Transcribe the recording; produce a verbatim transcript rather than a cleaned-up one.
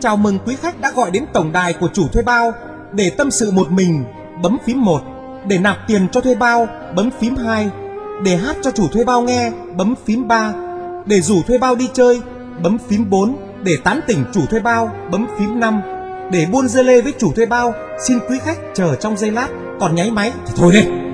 Chào mừng quý khách đã gọi đến tổng đài của chủ thuê bao. Để tâm sự một mình, bấm phím một. Để nạp tiền cho thuê bao, bấm phím hai. Để hát cho chủ thuê bao nghe, bấm phím ba. Để rủ thuê bao đi chơi, bấm phím bốn. Để tán tỉnh chủ thuê bao, bấm phím năm. Để buôn dê lê với chủ thuê bao, xin quý khách chờ trong giây lát. Còn nháy máy thì thôi đi.